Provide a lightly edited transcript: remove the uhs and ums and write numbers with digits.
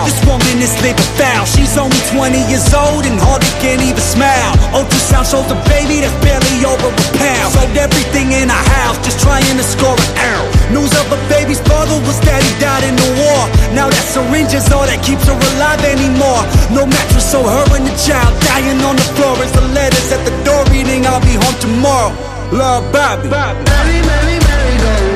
foul. This woman is living foul. She's only 20 years old and hardly can even smile. Ultrasound shows a baby that's barely over a pound. Sold everything in her house just trying to score an ounce. News of a baby's father was that he died in the war. Now that syringe is all that keeps her alive anymore. No mattress, so her and the child dying on the floor. As the letters at the door reading, I'll be home tomorrow. Love, Bobby. Mary, Mary, Mary, don't